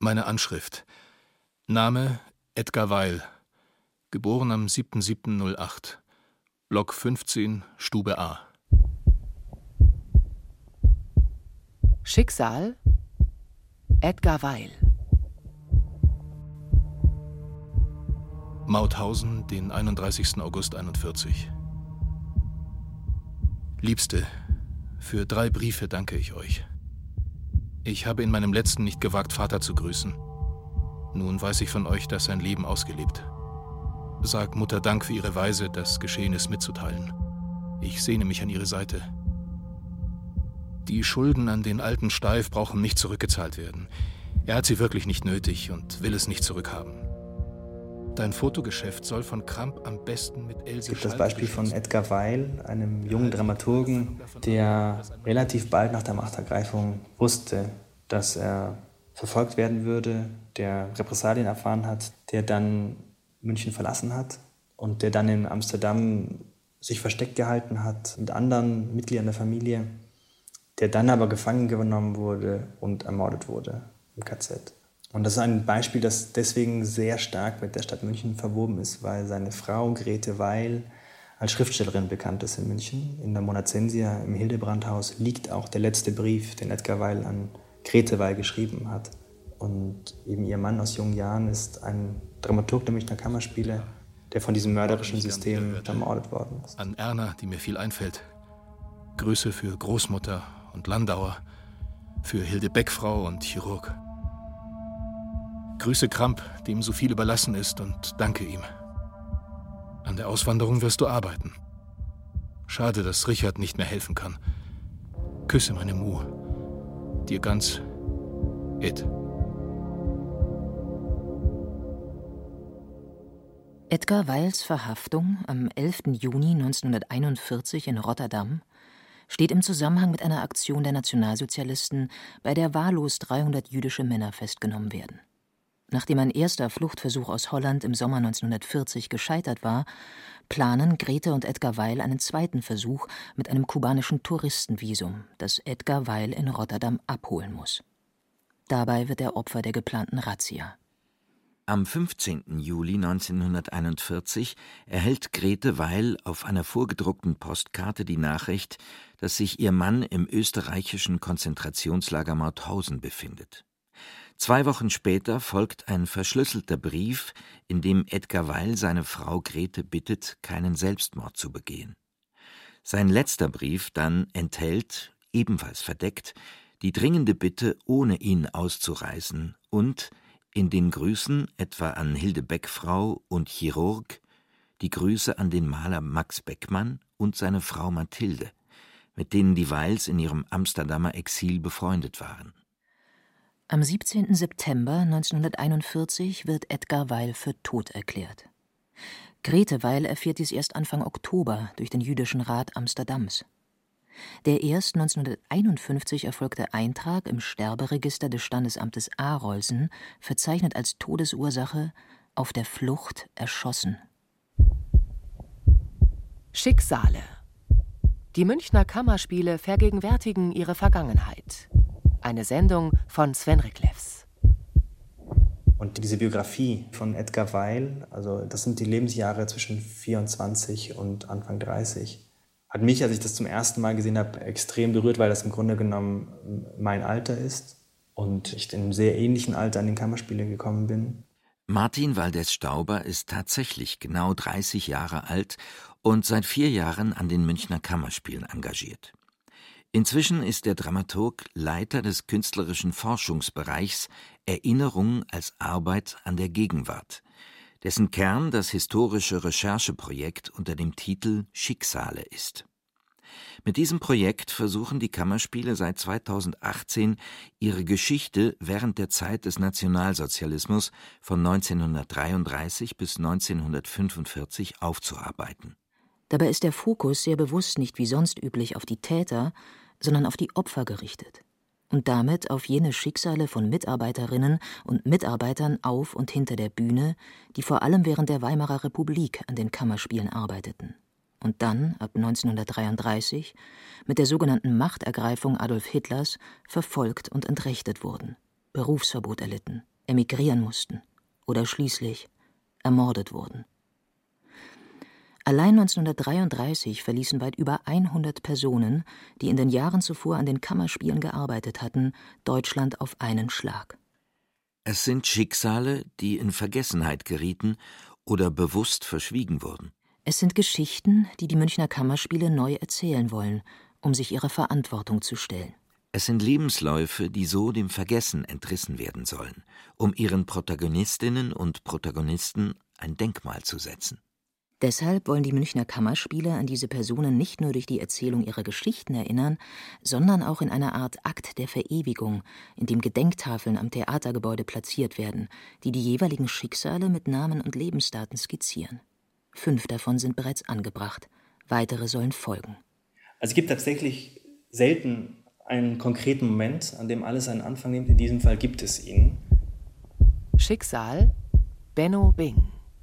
Meine Anschrift. Name Edgar Weil. Geboren am 7.7.08. Block 15, Stube A. Schicksal Edgar Weil. Mauthausen, den 31. August 41. Liebste, für 3 Briefe danke ich euch. Ich habe in meinem letzten nicht gewagt, Vater zu grüßen. Nun weiß ich von euch, dass sein Leben ausgelebt. Sag Mutter Dank für ihre Weise, das Geschehenes mitzuteilen. Ich sehne mich an ihre Seite. Die Schulden an den alten Steif brauchen nicht zurückgezahlt werden. Er hat sie wirklich nicht nötig und will es nicht zurückhaben. Dein Fotogeschäft soll von Kramp am besten mit Else. Es gibt das Beispiel von Edgar Weil, einem jungen Dramaturgen, der relativ bald nach der Machtergreifung wusste, dass er verfolgt werden würde, der Repressalien erfahren hat, der dann München verlassen hat und der dann in Amsterdam sich versteckt gehalten hat mit anderen Mitgliedern der Familie, der dann aber gefangen genommen wurde und ermordet wurde im KZ. Und das ist ein Beispiel, das deswegen sehr stark mit der Stadt München verwoben ist, weil seine Frau Grete Weil als Schriftstellerin bekannt ist in München. In der Monacensia im Hildebrandhaus liegt auch der letzte Brief, den Edgar Weil an Grete Weil geschrieben hat. Und eben ihr Mann aus jungen Jahren ist ein Dramaturg der Münchner Kammerspiele, der von diesem mörderischen System ermordet worden ist. An Erna, die mir viel einfällt. Grüße für Großmutter und Landauer, für Hilde Beckfrau und Chirurg. Grüße Kramp, dem so viel überlassen ist, und danke ihm. An der Auswanderung wirst du arbeiten. Schade, dass Richard nicht mehr helfen kann. Küsse meine Mu. Dir ganz, Ed. Edgar Weils Verhaftung am 11. Juni 1941 in Rotterdam steht im Zusammenhang mit einer Aktion der Nationalsozialisten, bei der wahllos 300 jüdische Männer festgenommen werden. Nachdem ein erster Fluchtversuch aus Holland im Sommer 1940 gescheitert war, planen Grete und Edgar Weil einen zweiten Versuch mit einem kubanischen Touristenvisum, das Edgar Weil in Rotterdam abholen muss. Dabei wird er Opfer der geplanten Razzia. Am 15. Juli 1941 erhält Grete Weil auf einer vorgedruckten Postkarte die Nachricht, dass sich ihr Mann im österreichischen Konzentrationslager Mauthausen befindet. 2 Wochen später folgt ein verschlüsselter Brief, in dem Edgar Weil seine Frau Grete bittet, keinen Selbstmord zu begehen. Sein letzter Brief dann enthält, ebenfalls verdeckt, die dringende Bitte, ohne ihn auszureisen und in den Grüßen etwa an Hilde Beckfrau und Chirurg die Grüße an den Maler Max Beckmann und seine Frau Mathilde, mit denen die Weils in ihrem Amsterdamer Exil befreundet waren. Am 17. September 1941 wird Edgar Weil für tot erklärt. Grete Weil erfährt dies erst Anfang Oktober durch den Jüdischen Rat Amsterdams. Der erst 1951 erfolgte Eintrag im Sterberegister des Standesamtes Arolsen verzeichnet als Todesursache auf der Flucht erschossen. Schicksale. Die Münchner Kammerspiele vergegenwärtigen ihre Vergangenheit. Eine Sendung von Sven Riklefs. Und diese Biografie von Edgar Weil, also das sind die Lebensjahre zwischen 24 und Anfang 30, hat mich, als ich das zum ersten Mal gesehen habe, extrem berührt, weil das im Grunde genommen mein Alter ist und ich in einem sehr ähnlichen Alter an den Kammerspiele gekommen bin. Martin Valdez-Stauber ist tatsächlich genau 30 Jahre alt und seit 4 Jahren an den Münchner Kammerspielen engagiert. Inzwischen ist der Dramaturg Leiter des künstlerischen Forschungsbereichs Erinnerung als Arbeit an der Gegenwart, dessen Kern das historische Rechercheprojekt unter dem Titel Schicksale ist. Mit diesem Projekt versuchen die Kammerspiele seit 2018, ihre Geschichte während der Zeit des Nationalsozialismus von 1933 bis 1945 aufzuarbeiten. Dabei ist der Fokus sehr bewusst nicht wie sonst üblich auf die Täter, sondern auf die Opfer gerichtet und damit auf jene Schicksale von Mitarbeiterinnen und Mitarbeitern auf und hinter der Bühne, die vor allem während der Weimarer Republik an den Kammerspielen arbeiteten und dann ab 1933 mit der sogenannten Machtergreifung Adolf Hitlers verfolgt und entrechtet wurden, Berufsverbot erlitten emigrieren mussten oder schließlich ermordet wurden. Allein 1933 verließen weit über 100 Personen, die in den Jahren zuvor an den Kammerspielen gearbeitet hatten, Deutschland auf einen Schlag. Es sind Schicksale, die in Vergessenheit gerieten oder bewusst verschwiegen wurden. Es sind Geschichten, die die Münchner Kammerspiele neu erzählen wollen, um sich ihrer Verantwortung zu stellen. Es sind Lebensläufe, die so dem Vergessen entrissen werden sollen, um ihren Protagonistinnen und Protagonisten ein Denkmal zu setzen. Deshalb wollen die Münchner Kammerspiele an diese Personen nicht nur durch die Erzählung ihrer Geschichten erinnern, sondern auch in einer Art Akt der Verewigung, in dem Gedenktafeln am Theatergebäude platziert werden, die die jeweiligen Schicksale mit Namen und Lebensdaten skizzieren. 5 davon sind bereits angebracht, weitere sollen folgen. Also es gibt tatsächlich selten einen konkreten Moment, an dem alles einen Anfang nimmt. In diesem Fall gibt es ihn. Schicksal, Benno Bing.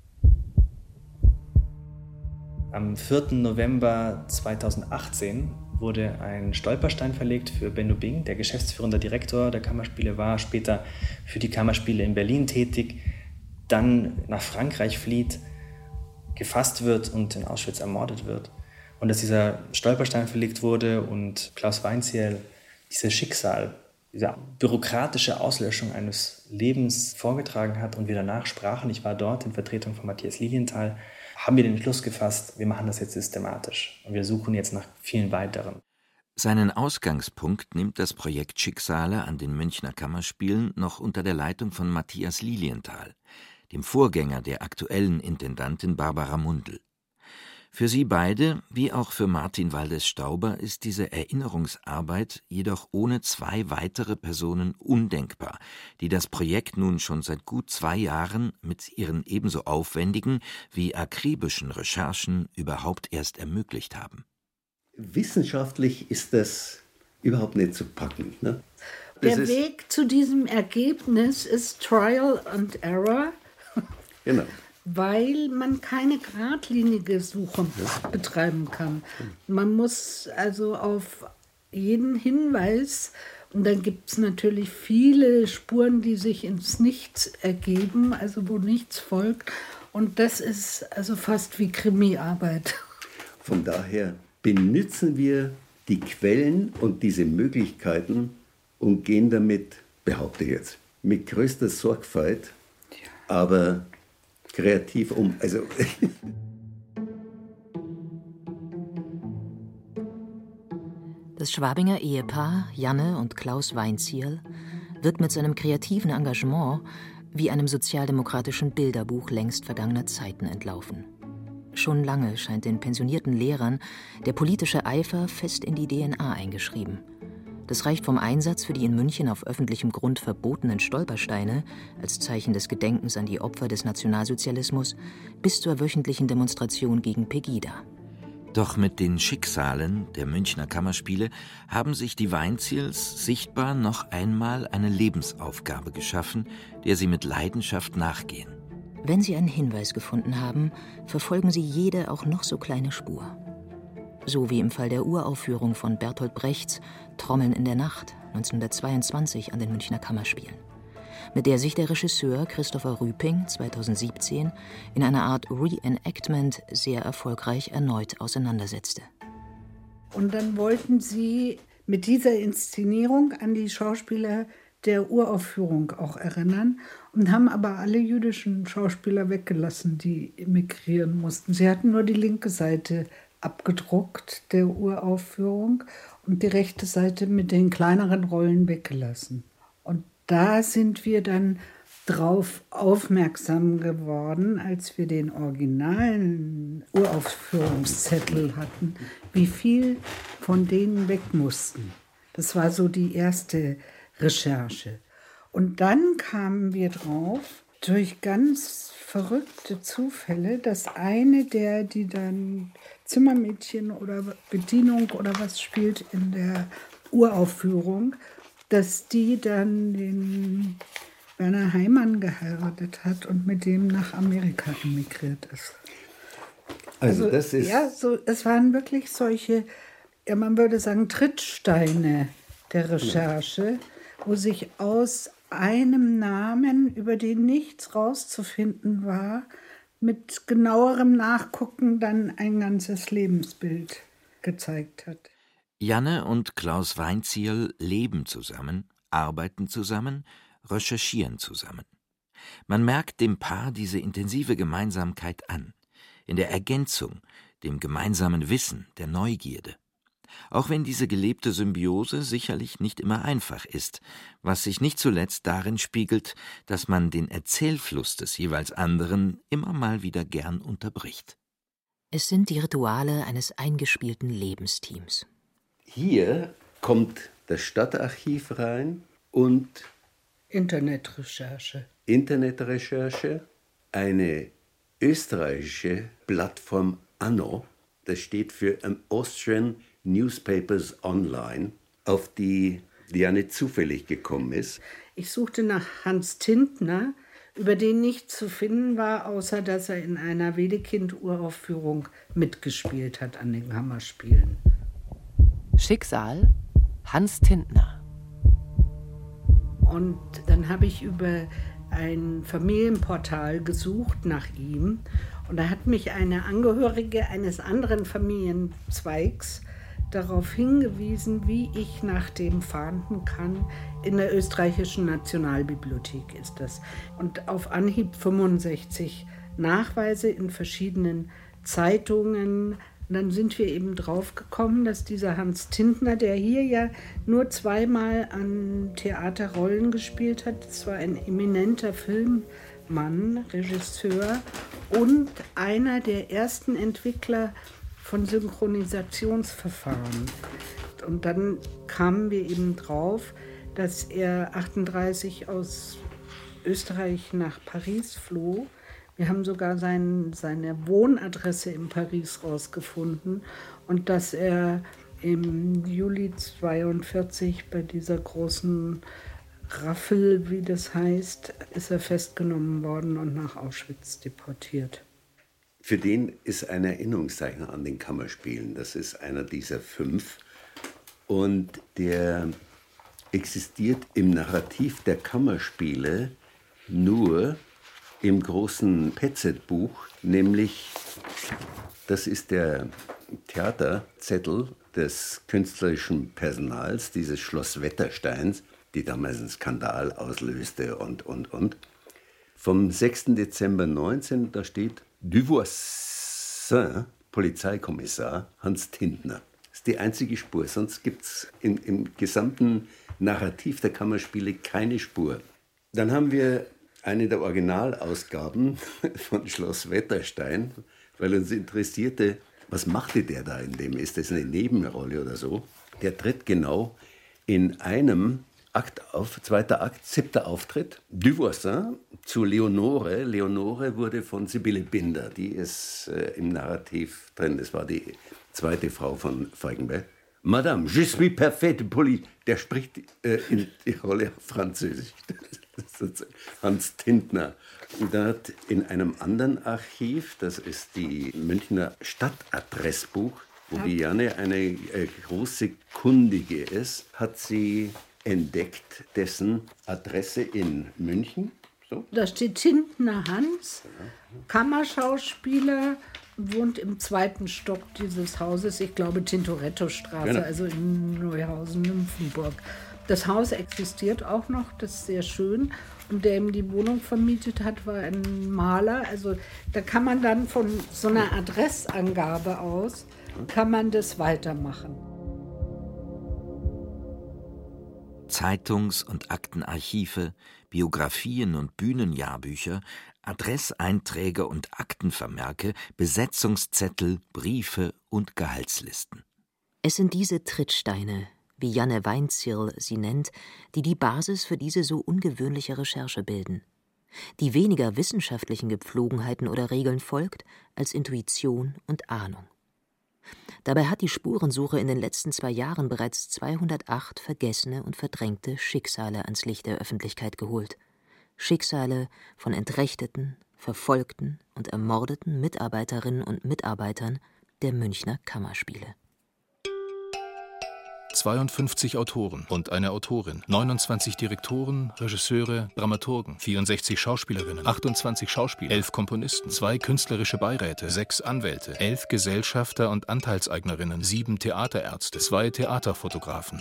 Am 4. November 2018 wurde ein Stolperstein verlegt für Benno Bing, der geschäftsführender Direktor der Kammerspiele war, später für die Kammerspiele in Berlin tätig, dann nach Frankreich flieht, gefasst wird und in Auschwitz ermordet wird. Und dass dieser Stolperstein verlegt wurde und Klaus Weinzierl dieses Schicksal, diese bürokratische Auslöschung eines Lebens vorgetragen hat und wir danach sprachen, ich war dort in Vertretung von Matthias Lilienthal, haben wir den Entschluss gefasst, wir machen das jetzt systematisch und wir suchen jetzt nach vielen weiteren. Seinen Ausgangspunkt nimmt das Projekt Schicksale an den Münchner Kammerspielen noch unter der Leitung von Matthias Lilienthal, dem Vorgänger der aktuellen Intendantin Barbara Mundl. Für sie beide, wie auch für Martin Waldes-Stauber, ist diese Erinnerungsarbeit jedoch ohne 2 weitere Personen undenkbar, die das Projekt nun schon seit gut 2 Jahren mit ihren ebenso aufwendigen wie akribischen Recherchen überhaupt erst ermöglicht haben. Wissenschaftlich ist das überhaupt nicht zu packen. Ne? Der Weg zu diesem Ergebnis ist Trial and Error. Genau. Weil man keine geradlinige Suche betreiben kann. Man muss also auf jeden Hinweis, und dann gibt es natürlich viele Spuren, die sich ins Nichts ergeben, also wo nichts folgt. Und das ist also fast wie Krimiarbeit. Von daher benutzen wir die Quellen und diese Möglichkeiten und gehen damit, behaupte ich jetzt, mit größter Sorgfalt, aber kreativ um. Also Das Schwabinger Ehepaar Janne und Klaus Weinzierl wird mit seinem kreativen Engagement wie einem sozialdemokratischen Bilderbuch längst vergangener Zeiten entlaufen. Schon lange scheint den pensionierten Lehrern der politische Eifer fest in die DNA eingeschrieben. Das reicht vom Einsatz für die in München auf öffentlichem Grund verbotenen Stolpersteine als Zeichen des Gedenkens an die Opfer des Nationalsozialismus bis zur wöchentlichen Demonstration gegen Pegida. Doch mit den Schicksalen der Münchner Kammerspiele haben sich die Weinzierls sichtbar noch einmal eine Lebensaufgabe geschaffen, der sie mit Leidenschaft nachgehen. Wenn sie einen Hinweis gefunden haben, verfolgen sie jede auch noch so kleine Spur. So wie im Fall der Uraufführung von Bertolt Brechts Trommeln in der Nacht 1922 an den Münchner Kammerspielen, mit der sich der Regisseur Christopher Rüping 2017 in einer Art Reenactment sehr erfolgreich erneut auseinandersetzte. Und dann wollten sie mit dieser Inszenierung an die Schauspieler der Uraufführung auch erinnern und haben aber alle jüdischen Schauspieler weggelassen, die emigrieren mussten. Sie hatten nur die linke Seite abgedruckt der Uraufführung und die rechte Seite mit den kleineren Rollen weggelassen. Und da sind wir dann drauf aufmerksam geworden, als wir den originalen Uraufführungszettel hatten, wie viel von denen weg mussten. Das war so die erste Recherche. Und dann kamen wir drauf, durch ganz verrückte Zufälle, dass eine die dann Zimmermädchen oder Bedienung oder was spielt in der Uraufführung, dass die dann den Werner Heimann geheiratet hat und mit dem nach Amerika emigriert ist. Also das ist... Ja, so, es waren wirklich solche, man würde sagen, Trittsteine der Recherche, wo sich aus einem Namen, über den nichts rauszufinden war, mit genauerem Nachgucken dann ein ganzes Lebensbild gezeigt hat. Janne und Klaus Weinzierl leben zusammen, arbeiten zusammen, recherchieren zusammen. Man merkt dem Paar diese intensive Gemeinsamkeit an, in der Ergänzung, dem gemeinsamen Wissen, der Neugierde. Auch wenn diese gelebte Symbiose sicherlich nicht immer einfach ist, was sich nicht zuletzt darin spiegelt, dass man den Erzählfluss des jeweils anderen immer mal wieder gern unterbricht. Es sind die Rituale eines eingespielten Lebensteams. Hier kommt das Stadtarchiv rein und Internetrecherche, eine österreichische Plattform Anno, das steht für Austrian Newspapers Online, auf die Janne zufällig gekommen ist. Ich suchte nach Hans Tintner, über den nichts zu finden war, außer dass er in einer Wedekind-Uraufführung mitgespielt hat an den Kammerspielen. Schicksal Hans Tintner. Und dann habe ich über ein Familienportal gesucht nach ihm. Und da hat mich eine Angehörige eines anderen Familienzweigs darauf hingewiesen, wie ich nach dem fahnden kann. In der österreichischen Nationalbibliothek ist das. Und auf Anhieb 65 Nachweise in verschiedenen Zeitungen. Und dann sind wir eben drauf gekommen, dass dieser Hans Tintner, der hier ja nur zweimal an Theaterrollen gespielt hat, das war ein eminenter Filmmann, Regisseur und einer der ersten Entwickler von Synchronisationsverfahren. Und dann kamen wir eben drauf, dass er 38 aus Österreich nach Paris floh. Wir haben sogar seine Wohnadresse in Paris rausgefunden und dass er im Juli 1942 bei dieser großen Raffel, wie das heißt, ist er festgenommen worden und nach Auschwitz deportiert. Für den ist ein Erinnerungszeichen an den Kammerspielen. Das ist einer dieser 5. Und der existiert im Narrativ der Kammerspiele nur im großen Petzet-Buch, nämlich das ist der Theaterzettel des künstlerischen Personals dieses Schloss Wettersteins, die damals einen Skandal auslöste und. Vom 6. Dezember 19, da steht Duvoisin, Polizeikommissar Hans Tintner. Das ist die einzige Spur, sonst gibt es im gesamten Narrativ der Kammerspiele keine Spur. Dann haben wir eine der Originalausgaben von Schloss Wetterstein, weil uns interessierte, was machte der da in dem? Ist das eine Nebenrolle oder so? Der tritt genau in einem Akt auf, 2. Akt, 7. Auftritt. Duvoisin zu Leonore. Leonore wurde von Sibylle Binder, die ist im Narrativ drin. Das war die 2. Frau von Feigenberg. Madame, je suis parfaite poli. Der spricht in die Rolle auf Französisch. Das ist Hans Tintner. Und da hat in einem anderen Archiv, das ist die Münchner Stadtadressbuch, wo die Janne eine große Kundige ist, hat sie entdeckt, dessen Adresse in München. So. Da steht Tintner Hans, Kammerschauspieler, wohnt im 2. Stock dieses Hauses, ich glaube Tintoretto-Straße, genau. Also in Neuhausen-Nymphenburg. Das Haus existiert auch noch, das ist sehr schön. Und der ihm die Wohnung vermietet hat, war ein Maler. Also da kann man dann von so einer Adressangabe aus, kann man das weitermachen. Zeitungs- und Aktenarchive, Biografien und Bühnenjahrbücher, Adresseinträge und Aktenvermerke, Besetzungszettel, Briefe und Gehaltslisten. Es sind diese Trittsteine, wie Janne Weinzierl sie nennt, die die Basis für diese so ungewöhnliche Recherche bilden, die weniger wissenschaftlichen Gepflogenheiten oder Regeln folgt, als Intuition und Ahnung. Dabei hat die Spurensuche in den letzten 2 Jahren bereits 208 vergessene und verdrängte Schicksale ans Licht der Öffentlichkeit geholt. Schicksale von entrechteten, verfolgten und ermordeten Mitarbeiterinnen und Mitarbeitern der Münchner Kammerspiele. 52 Autoren und eine Autorin, 29 Direktoren, Regisseure, Dramaturgen, 64 Schauspielerinnen, 28 Schauspieler, 11 Komponisten, 2 künstlerische Beiräte, 6 Anwälte, 11 Gesellschafter und Anteilseignerinnen, 7 Theaterärzte, 2 Theaterfotografen.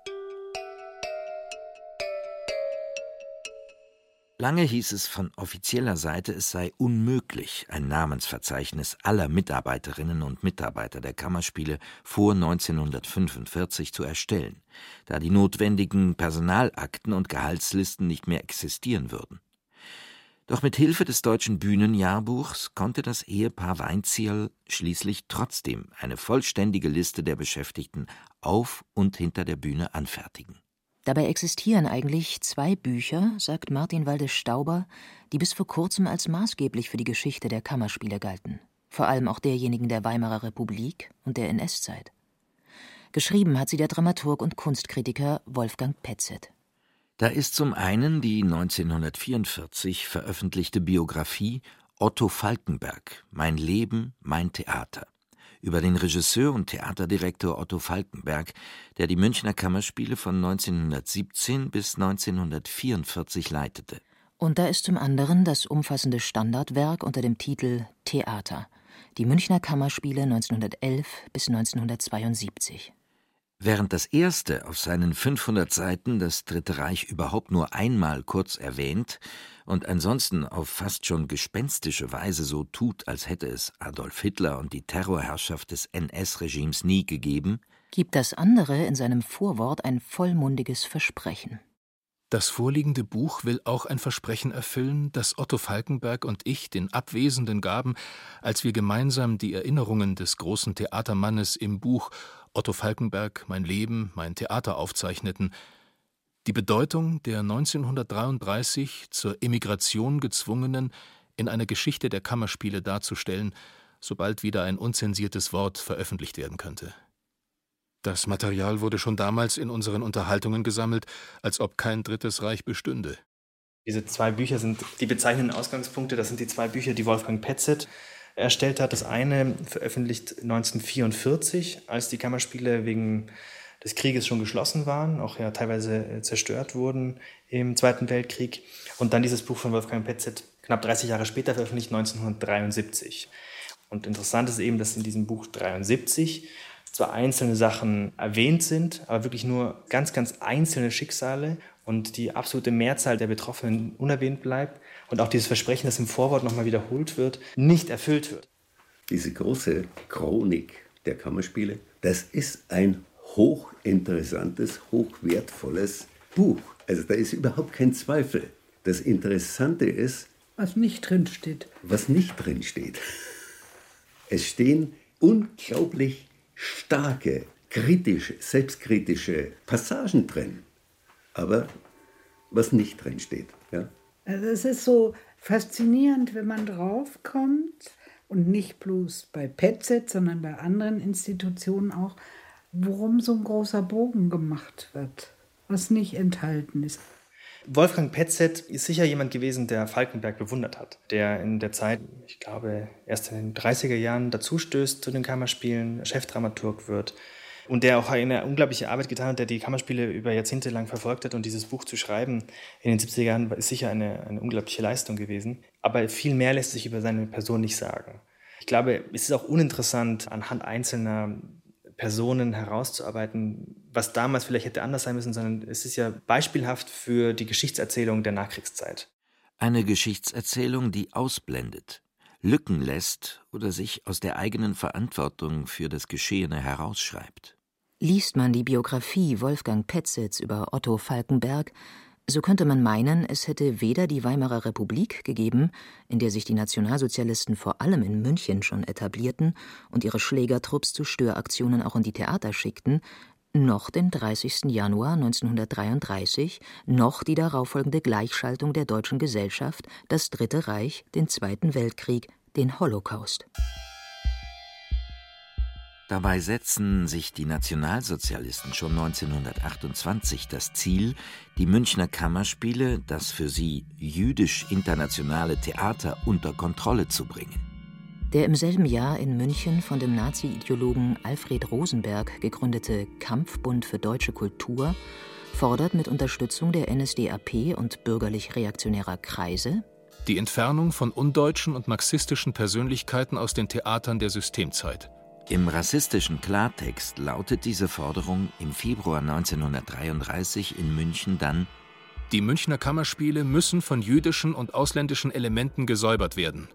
Lange hieß es von offizieller Seite, es sei unmöglich, ein Namensverzeichnis aller Mitarbeiterinnen und Mitarbeiter der Kammerspiele vor 1945 zu erstellen, da die notwendigen Personalakten und Gehaltslisten nicht mehr existieren würden. Doch mit Hilfe des Deutschen Bühnenjahrbuchs konnte das Ehepaar Weinzierl schließlich trotzdem eine vollständige Liste der Beschäftigten auf und hinter der Bühne anfertigen. Dabei existieren eigentlich 2 Bücher, sagt Martin Walde-Stauber, die bis vor kurzem als maßgeblich für die Geschichte der Kammerspiele galten. Vor allem auch derjenigen der Weimarer Republik und der NS-Zeit. Geschrieben hat sie der Dramaturg und Kunstkritiker Wolfgang Petzet. Da ist zum einen die 1944 veröffentlichte Biografie Otto Falckenberg, Mein Leben, mein Theater, über den Regisseur und Theaterdirektor Otto Falckenberg, der die Münchner Kammerspiele von 1917 bis 1944 leitete. Und da ist zum anderen das umfassende Standardwerk unter dem Titel Theater, die Münchner Kammerspiele 1911 bis 1972. Während das erste auf seinen 500 Seiten das Dritte Reich überhaupt nur einmal kurz erwähnt und ansonsten auf fast schon gespenstische Weise so tut, als hätte es Adolf Hitler und die Terrorherrschaft des NS-Regimes nie gegeben, gibt das andere in seinem Vorwort ein vollmundiges Versprechen. Das vorliegende Buch will auch ein Versprechen erfüllen, das Otto Falckenberg und ich den Abwesenden gaben, als wir gemeinsam die Erinnerungen des großen Theatermannes im Buch Otto Falckenberg, Mein Leben, mein Theater aufzeichneten, die Bedeutung der 1933 zur Emigration gezwungenen in einer Geschichte der Kammerspiele darzustellen, sobald wieder ein unzensiertes Wort veröffentlicht werden könnte. Das Material wurde schon damals in unseren Unterhaltungen gesammelt, als ob kein Drittes Reich bestünde. Diese 2 Bücher sind die bezeichnenden Ausgangspunkte. Das sind die 2 Bücher, die Wolfgang Petzet erstellt hat. Das eine veröffentlicht 1944, als die Kammerspiele wegen des Krieges schon geschlossen waren, auch ja teilweise zerstört wurden im Zweiten Weltkrieg. Und dann dieses Buch von Wolfgang Petzet knapp 30 Jahre später veröffentlicht, 1973. Und interessant ist eben, dass in diesem Buch 73 zwar einzelne Sachen erwähnt sind, aber wirklich nur ganz, ganz einzelne Schicksale und die absolute Mehrzahl der Betroffenen unerwähnt bleibt und auch dieses Versprechen, das im Vorwort nochmal wiederholt wird, nicht erfüllt wird. Diese große Chronik der Kammerspiele, das ist ein hochinteressantes, hochwertvolles Buch. Also da ist überhaupt kein Zweifel. Das Interessante ist, was nicht drinsteht. Was nicht drinsteht. Es stehen unglaublich starke, kritische, selbstkritische Passagen drin. Aber was nicht drin steht. Ja? Also es ist so faszinierend, wenn man draufkommt und nicht bloß bei Petzet, sondern bei anderen Institutionen auch, worum so ein großer Bogen gemacht wird, was nicht enthalten ist. Wolfgang Petzet ist sicher jemand gewesen, der Falckenberg bewundert hat, der in der Zeit, ich glaube, erst in den 30er Jahren dazustößt zu den Kammerspielen, Chefdramaturg wird und der auch eine unglaubliche Arbeit getan hat, der die Kammerspiele über Jahrzehnte lang verfolgt hat und dieses Buch zu schreiben in den 70er Jahren ist sicher eine unglaubliche Leistung gewesen. Aber viel mehr lässt sich über seine Person nicht sagen. Ich glaube, es ist auch uninteressant, anhand einzelner Personen herauszuarbeiten, was damals vielleicht hätte anders sein müssen, sondern es ist ja beispielhaft für die Geschichtserzählung der Nachkriegszeit. Eine Geschichtserzählung, die ausblendet, Lücken lässt oder sich aus der eigenen Verantwortung für das Geschehene herausschreibt. Liest man die Biografie Wolfgang Petzets über Otto Falckenberg, so könnte man meinen, es hätte weder die Weimarer Republik gegeben, in der sich die Nationalsozialisten vor allem in München schon etablierten und ihre Schlägertrupps zu Störaktionen auch in die Theater schickten, noch den 30. Januar 1933, noch die darauffolgende Gleichschaltung der deutschen Gesellschaft, das Dritte Reich, den Zweiten Weltkrieg, den Holocaust. Dabei setzen sich die Nationalsozialisten schon 1928 das Ziel, die Münchner Kammerspiele, das für sie jüdisch-internationale Theater, unter Kontrolle zu bringen. Der im selben Jahr in München von dem Nazi-Ideologen Alfred Rosenberg gegründete Kampfbund für deutsche Kultur fordert mit Unterstützung der NSDAP und bürgerlich-reaktionärer Kreise die Entfernung von undeutschen und marxistischen Persönlichkeiten aus den Theatern der Systemzeit. Im rassistischen Klartext lautet diese Forderung im Februar 1933 in München dann: Die Münchner Kammerspiele müssen von jüdischen und ausländischen Elementen gesäubert werden.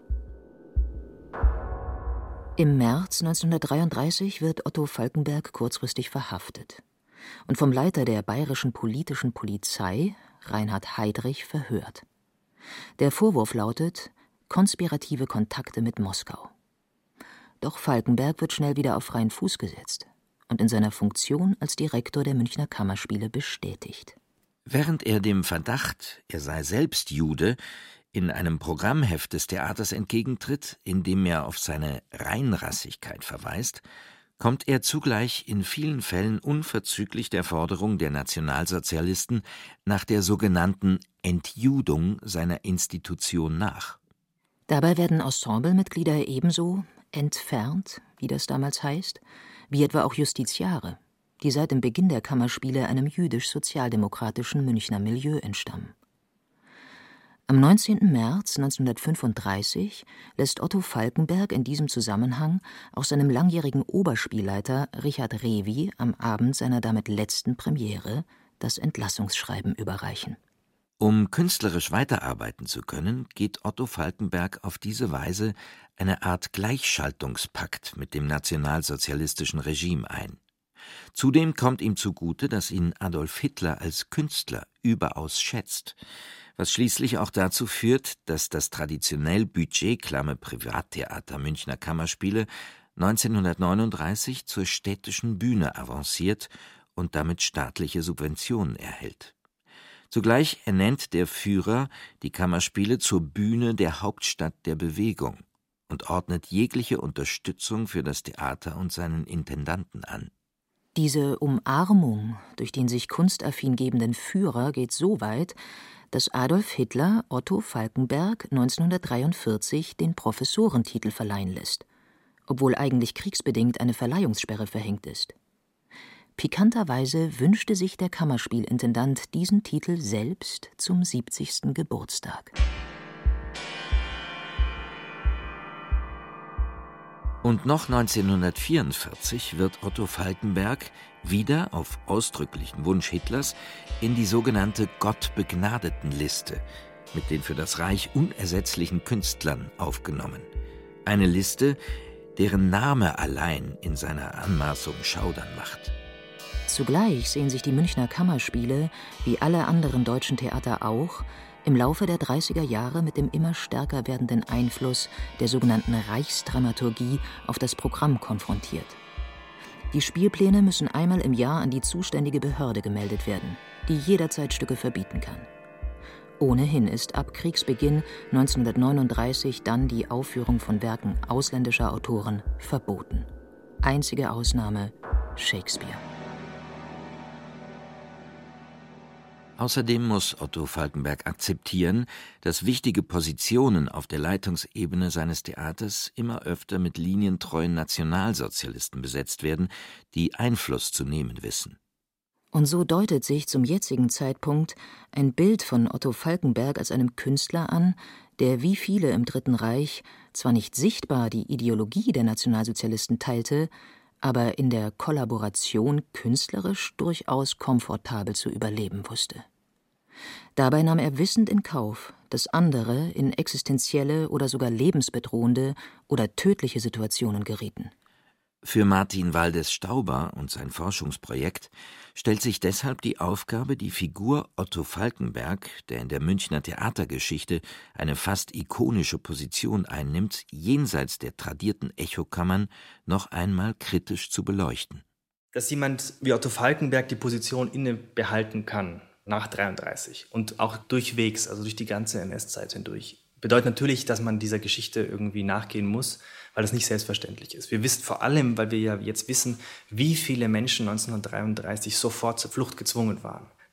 Im März 1933 wird Otto Falkenberg kurzfristig verhaftet und vom Leiter der bayerischen politischen Polizei, Reinhard Heydrich, verhört. Der Vorwurf lautet konspirative Kontakte mit Moskau. Doch Falkenberg wird schnell wieder auf freien Fuß gesetzt und in seiner Funktion als Direktor der Münchner Kammerspiele bestätigt. Während er dem Verdacht, er sei selbst Jude, in einem Programmheft des Theaters entgegentritt, in dem er auf seine Reinrassigkeit verweist, kommt er zugleich in vielen Fällen unverzüglich der Forderung der Nationalsozialisten nach der sogenannten Entjudung seiner Institution nach. Dabei werden Ensemblemitglieder ebenso entfernt, wie das damals heißt, wie etwa auch Justiziare, die seit dem Beginn der Kammerspiele einem jüdisch-sozialdemokratischen Münchner Milieu entstammen. Am 19. März 1935 lässt Otto Falkenberg in diesem Zusammenhang auch seinem langjährigen Oberspielleiter Richard Revi am Abend seiner damit letzten Premiere das Entlassungsschreiben überreichen. Um künstlerisch weiterarbeiten zu können, geht Otto Falkenberg auf diese Weise eine Art Gleichschaltungspakt mit dem nationalsozialistischen Regime ein. Zudem kommt ihm zugute, dass ihn Adolf Hitler als Künstler überaus schätzt, was schließlich auch dazu führt, dass das traditionell budgetklamme Privattheater Münchner Kammerspiele 1939 zur städtischen Bühne avanciert und damit staatliche Subventionen erhält. Zugleich ernennt der Führer die Kammerspiele zur Bühne der Hauptstadt der Bewegung und ordnet jegliche Unterstützung für das Theater und seinen Intendanten an. Diese Umarmung durch den sich kunstaffin gebenden Führer geht so weit, dass Adolf Hitler Otto Falkenberg 1943 den Professorentitel verleihen lässt, obwohl eigentlich kriegsbedingt eine Verleihungssperre verhängt ist. Pikanterweise wünschte sich der Kammerspielintendant diesen Titel selbst zum 70. Geburtstag. Und noch 1944 wird Otto Falkenberg, wieder auf ausdrücklichen Wunsch Hitlers, in die sogenannte Gottbegnadetenliste mit den für das Reich unersetzlichen Künstlern aufgenommen. Eine Liste, deren Name allein in seiner Anmaßung schaudern macht. Zugleich sehen sich die Münchner Kammerspiele, wie alle anderen deutschen Theater auch, im Laufe der 30er Jahre mit dem immer stärker werdenden Einfluss der sogenannten Reichsdramaturgie auf das Programm konfrontiert. Die Spielpläne müssen einmal im Jahr an die zuständige Behörde gemeldet werden, die jederzeit Stücke verbieten kann. Ohnehin ist ab Kriegsbeginn 1939 dann die Aufführung von Werken ausländischer Autoren verboten. Einzige Ausnahme Shakespeare. Außerdem muss Otto Falkenberg akzeptieren, dass wichtige Positionen auf der Leitungsebene seines Theaters immer öfter mit linientreuen Nationalsozialisten besetzt werden, die Einfluss zu nehmen wissen. Und so deutet sich zum jetzigen Zeitpunkt ein Bild von Otto Falkenberg als einem Künstler an, der wie viele im Dritten Reich zwar nicht sichtbar die Ideologie der Nationalsozialisten teilte, aber in der Kollaboration künstlerisch durchaus komfortabel zu überleben wusste. Dabei nahm er wissend in Kauf, dass andere in existenzielle oder sogar lebensbedrohende oder tödliche Situationen gerieten. Für Martin Waldes-Stauber und sein Forschungsprojekt stellt sich deshalb die Aufgabe, die Figur Otto Falkenberg, der in der Münchner Theatergeschichte eine fast ikonische Position einnimmt, jenseits der tradierten Echokammern noch einmal kritisch zu beleuchten. Dass jemand wie Otto Falkenberg die Position inne behalten kann, nach 1933 und auch durchwegs, also durch die ganze NS-Zeit hindurch, bedeutet natürlich, dass man dieser Geschichte irgendwie nachgehen muss, weil das nicht selbstverständlich ist. Wir wissen vor allem, weil wir ja jetzt wissen, wie viele Menschen 1933 sofort zur Flucht gezwungen waren.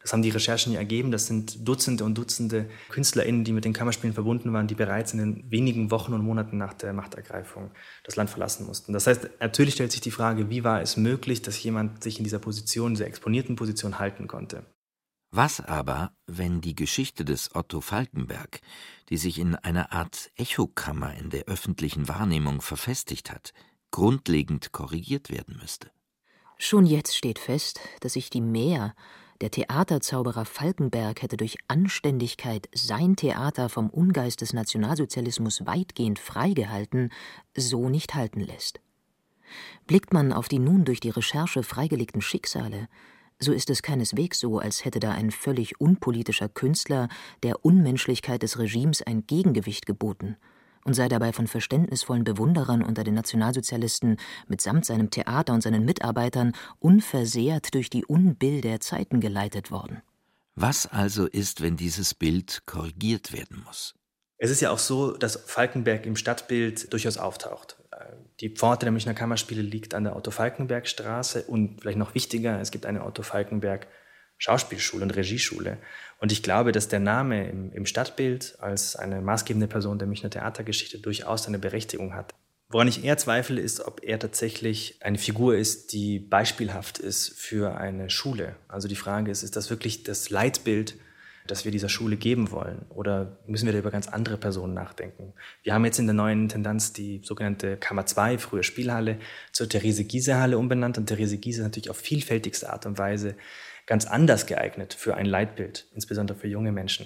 Das haben die Recherchen ja ergeben. Das sind Dutzende und Dutzende KünstlerInnen, die mit den Kammerspielen verbunden waren, die bereits in den wenigen Wochen und Monaten nach der Machtergreifung das Land verlassen mussten. Das heißt, natürlich stellt sich die Frage, wie war es möglich, dass jemand sich in dieser Position, dieser exponierten Position halten konnte. Was aber, wenn die Geschichte des Otto Falckenberg, die sich in einer Art Echokammer in der öffentlichen Wahrnehmung verfestigt hat, grundlegend korrigiert werden müsste? Schon jetzt steht fest, dass sich die Mähr, der Theaterzauberer Falckenberg, hätte durch Anständigkeit sein Theater vom Ungeist des Nationalsozialismus weitgehend freigehalten, so nicht halten lässt. Blickt man auf die nun durch die Recherche freigelegten Schicksale, so ist es keineswegs so, als hätte da ein völlig unpolitischer Künstler der Unmenschlichkeit des Regimes ein Gegengewicht geboten und sei dabei von verständnisvollen Bewunderern unter den Nationalsozialisten mitsamt seinem Theater und seinen Mitarbeitern unversehrt durch die Unbill der Zeiten geleitet worden. Was also ist, wenn dieses Bild korrigiert werden muss? Es ist ja auch so, dass Falckenberg im Stadtbild durchaus auftaucht. Die Pforte der Münchner Kammerspiele liegt an der Otto-Falckenberg-Straße und vielleicht noch wichtiger, es gibt eine Otto-Falckenberg-Schauspielschule und Regieschule. Und ich glaube, dass der Name im Stadtbild als eine maßgebende Person der Münchner Theatergeschichte durchaus eine Berechtigung hat. Woran ich eher zweifle, ist, ob er tatsächlich eine Figur ist, die beispielhaft ist für eine Schule. Also die Frage ist das wirklich das Leitbild, das wir dieser Schule geben wollen? Oder müssen wir da über ganz andere Personen nachdenken? Wir haben jetzt in der neuen Intendanz die sogenannte Kammer 2, früher Spielhalle, zur Therese-Giehse-Halle umbenannt. Und Therese Giehse ist natürlich auf vielfältigste Art und Weise ganz anders geeignet für ein Leitbild, insbesondere für junge Menschen.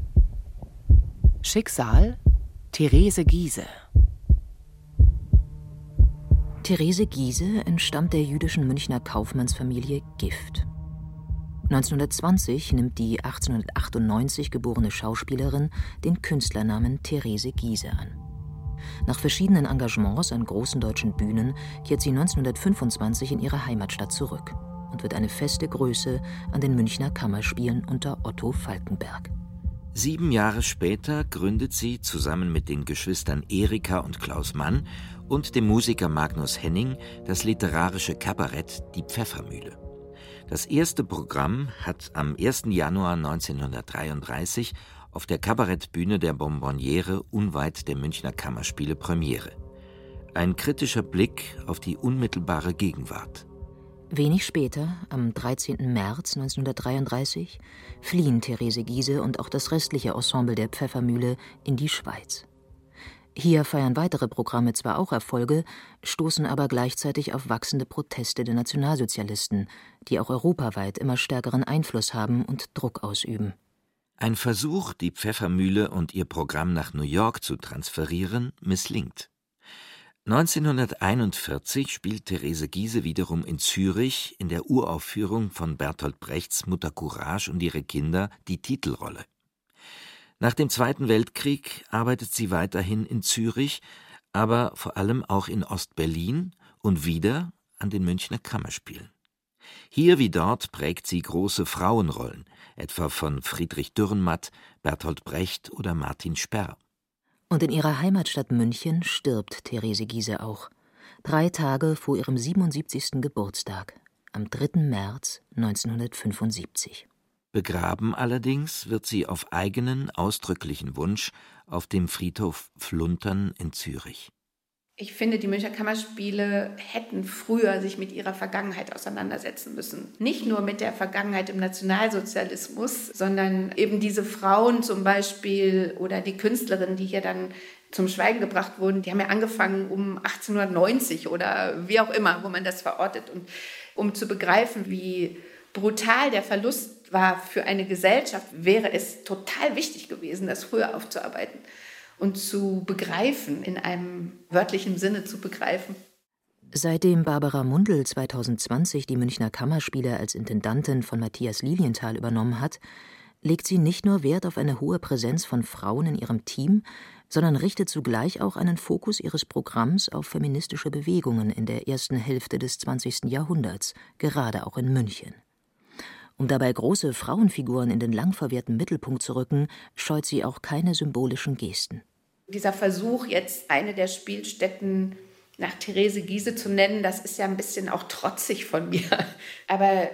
Schicksal, Therese Giehse. Therese Giehse entstammt der jüdischen Münchner Kaufmannsfamilie Gift. 1920 nimmt die 1898 geborene Schauspielerin den Künstlernamen Therese Giehse an. Nach verschiedenen Engagements an großen deutschen Bühnen kehrt sie 1925 in ihre Heimatstadt zurück und wird eine feste Größe an den Münchner Kammerspielen unter Otto Falckenberg. 7 Jahre später gründet sie zusammen mit den Geschwistern Erika und Klaus Mann und dem Musiker Magnus Henning das literarische Kabarett Die Pfeffermühle. Das erste Programm hat am 1. Januar 1933 auf der Kabarettbühne der Bonbonniere unweit der Münchner Kammerspiele Premiere. Ein kritischer Blick auf die unmittelbare Gegenwart. Wenig später, am 13. März 1933, fliehen Therese Giehse und auch das restliche Ensemble der Pfeffermühle in die Schweiz. Hier feiern weitere Programme zwar auch Erfolge, stoßen aber gleichzeitig auf wachsende Proteste der Nationalsozialisten, die auch europaweit immer stärkeren Einfluss haben und Druck ausüben. Ein Versuch, die Pfeffermühle und ihr Programm nach New York zu transferieren, misslingt. 1941 spielt Therese Giehse wiederum in Zürich in der Uraufführung von Bertolt Brechts Mutter Courage und ihre Kinder die Titelrolle. Nach dem Zweiten Weltkrieg arbeitet sie weiterhin in Zürich, aber vor allem auch in Ost-Berlin und wieder an den Münchner Kammerspielen. Hier wie dort prägt sie große Frauenrollen, etwa von Friedrich Dürrenmatt, Bertolt Brecht oder Martin Sperr. Und in ihrer Heimatstadt München stirbt Therese Giehse auch, 3 Tage vor ihrem 77. Geburtstag, am 3. März 1975. Begraben allerdings wird sie auf eigenen, ausdrücklichen Wunsch auf dem Friedhof Fluntern in Zürich. Ich finde, die Münchner Kammerspiele hätten früher sich mit ihrer Vergangenheit auseinandersetzen müssen. Nicht nur mit der Vergangenheit im Nationalsozialismus, sondern eben diese Frauen zum Beispiel oder die Künstlerinnen, die hier dann zum Schweigen gebracht wurden, die haben ja angefangen um 1890 oder wie auch immer, wo man das verortet. Und um zu begreifen, wie brutal der Verlust war für eine Gesellschaft, wäre es total wichtig gewesen, das früher aufzuarbeiten und zu begreifen, in einem wörtlichen Sinne zu begreifen. Seitdem Barbara Mundl 2020 die Münchner Kammerspiele als Intendantin von Matthias Lilienthal übernommen hat, legt sie nicht nur Wert auf eine hohe Präsenz von Frauen in ihrem Team, sondern richtet zugleich auch einen Fokus ihres Programms auf feministische Bewegungen in der ersten Hälfte des 20. Jahrhunderts, gerade auch in München. Um dabei große Frauenfiguren in den lang verwehrten Mittelpunkt zu rücken, scheut sie auch keine symbolischen Gesten. Dieser Versuch, jetzt eine der Spielstätten nach Therese Giehse zu nennen, das ist ja ein bisschen auch trotzig von mir. Aber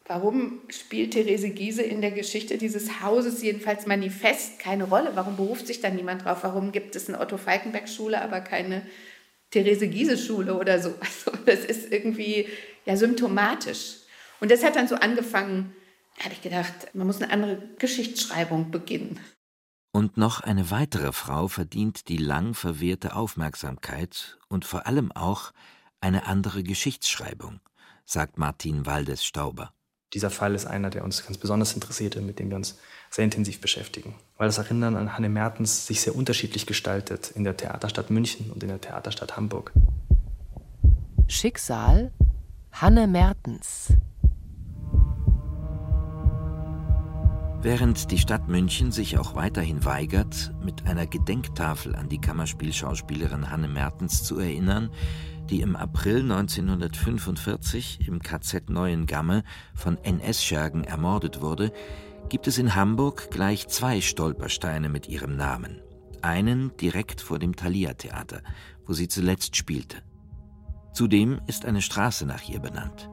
Warum spielt Therese Giehse in der Geschichte dieses Hauses jedenfalls manifest keine Rolle? Warum beruft sich da niemand drauf? Warum gibt es eine Otto-Falckenberg-Schule, aber keine Therese-Giehse-Schule oder so? Also das ist irgendwie ja symptomatisch. Und das hat dann so angefangen, da habe ich gedacht, man muss eine andere Geschichtsschreibung beginnen. Und noch eine weitere Frau verdient die lang verwehrte Aufmerksamkeit und vor allem auch eine andere Geschichtsschreibung, sagt Martin Waldes-Stauber. Dieser Fall ist einer, der uns ganz besonders interessierte, mit dem wir uns sehr intensiv beschäftigen. Weil das Erinnern an Hanne Mertens sich sehr unterschiedlich gestaltet in der Theaterstadt München und in der Theaterstadt Hamburg. Schicksal Hanne Mertens. Während die Stadt München sich auch weiterhin weigert, mit einer Gedenktafel an die Kammerspielschauspielerin Hanne Mertens zu erinnern, die im April 1945 im KZ Neuengamme von NS-Schergen ermordet wurde, gibt es in Hamburg gleich 2 Stolpersteine mit ihrem Namen. Einen direkt vor dem Thalia-Theater, wo sie zuletzt spielte. Zudem ist eine Straße nach ihr benannt.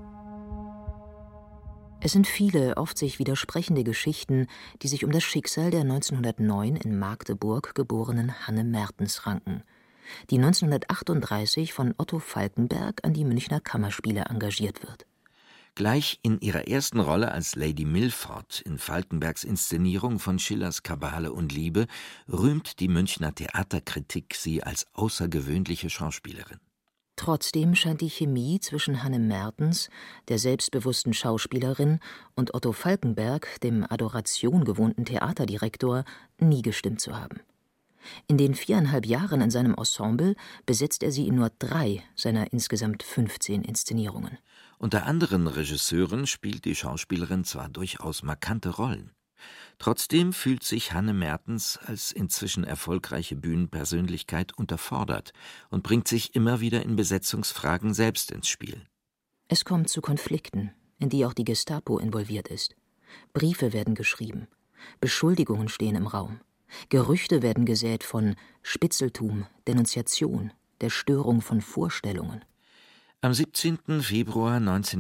Es sind viele, oft sich widersprechende Geschichten, die sich um das Schicksal der 1909 in Magdeburg geborenen Hanne Mertens ranken, die 1938 von Otto Falckenberg an die Münchner Kammerspiele engagiert wird. Gleich in ihrer ersten Rolle als Lady Milford in Falckenbergs Inszenierung von Schillers Kabale und Liebe rühmt die Münchner Theaterkritik sie als außergewöhnliche Schauspielerin. Trotzdem scheint die Chemie zwischen Hanne Mertens, der selbstbewussten Schauspielerin, und Otto Falckenberg, dem Adoration gewohnten Theaterdirektor, nie gestimmt zu haben. In den 4,5 Jahren in seinem Ensemble besetzt er sie in nur 3 seiner insgesamt 15 Inszenierungen. Unter anderen Regisseuren spielt die Schauspielerin zwar durchaus markante Rollen. Trotzdem fühlt sich Hanne Mertens als inzwischen erfolgreiche Bühnenpersönlichkeit unterfordert und bringt sich immer wieder in Besetzungsfragen selbst ins Spiel. Es kommt zu Konflikten, in die auch die Gestapo involviert ist. Briefe werden geschrieben, Beschuldigungen stehen im Raum. Gerüchte werden gesät von Spitzeltum, Denunziation, der Störung von Vorstellungen. Am 17. Februar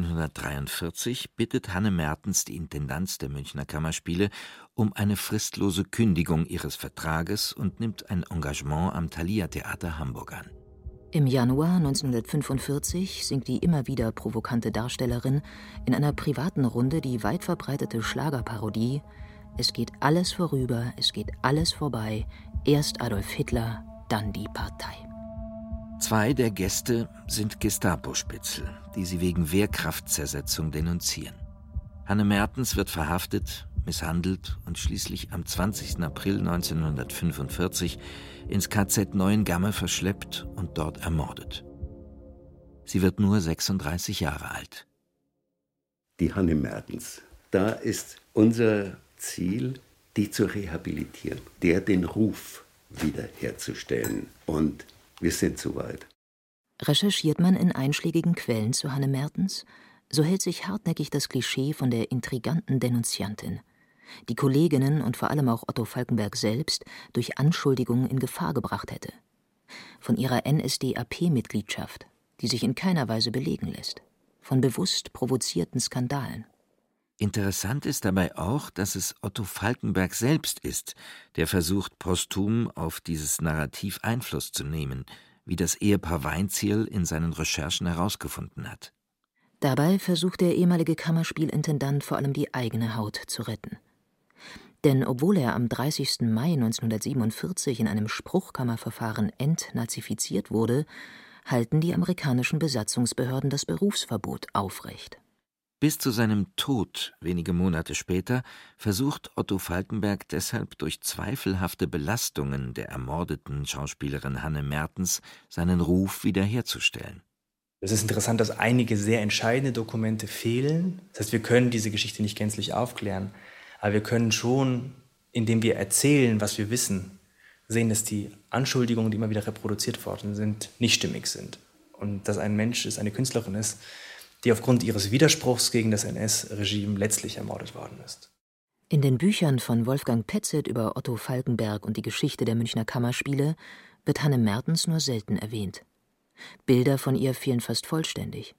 1943 bittet Hanne Mertens die Intendanz der Münchner Kammerspiele um eine fristlose Kündigung ihres Vertrages und nimmt ein Engagement am Thalia-Theater Hamburg an. Im Januar 1945 singt die immer wieder provokante Darstellerin in einer privaten Runde die weit verbreitete Schlagerparodie »Es geht alles vorüber, es geht alles vorbei, erst Adolf Hitler, dann die Partei«. 2 der Gäste sind Gestapo-Spitzel, die sie wegen Wehrkraftzersetzung denunzieren. Hanne Mertens wird verhaftet, misshandelt und schließlich am 20. April 1945 ins KZ Neuengamme verschleppt und dort ermordet. Sie wird nur 36 Jahre alt. Die Hanne Mertens, da ist unser Ziel, die zu rehabilitieren, der den Ruf wiederherzustellen. Und wir sind soweit. Recherchiert man in einschlägigen Quellen zu Hanne Mertens, so hält sich hartnäckig das Klischee von der intriganten Denunziantin, die Kolleginnen und vor allem auch Otto Falckenberg selbst durch Anschuldigungen in Gefahr gebracht hätte. Von ihrer NSDAP-Mitgliedschaft, die sich in keiner Weise belegen lässt. Von bewusst provozierten Skandalen. Interessant ist dabei auch, dass es Otto Falckenberg selbst ist, der versucht, posthum auf dieses Narrativ Einfluss zu nehmen, wie das Ehepaar Weinzierl in seinen Recherchen herausgefunden hat. Dabei versucht der ehemalige Kammerspielintendant vor allem die eigene Haut zu retten. Denn obwohl er am 30. Mai 1947 in einem Spruchkammerverfahren entnazifiziert wurde, halten die amerikanischen Besatzungsbehörden das Berufsverbot aufrecht. Bis zu seinem Tod wenige Monate später versucht Otto Falckenberg deshalb durch zweifelhafte Belastungen der ermordeten Schauspielerin Hanne Mertens seinen Ruf wiederherzustellen. Es ist interessant, dass einige sehr entscheidende Dokumente fehlen. Das heißt, wir können diese Geschichte nicht gänzlich aufklären, aber wir können schon, indem wir erzählen, was wir wissen, sehen, dass die Anschuldigungen, die immer wieder reproduziert worden sind, nicht stimmig sind. Und dass ein Mensch ist, eine Künstlerin ist, die aufgrund ihres Widerspruchs gegen das NS-Regime letztlich ermordet worden ist. In den Büchern von Wolfgang Petzet über Otto Falckenberg und die Geschichte der Münchner Kammerspiele wird Hanne Mertens nur selten erwähnt. Bilder von ihr fehlen fast vollständig.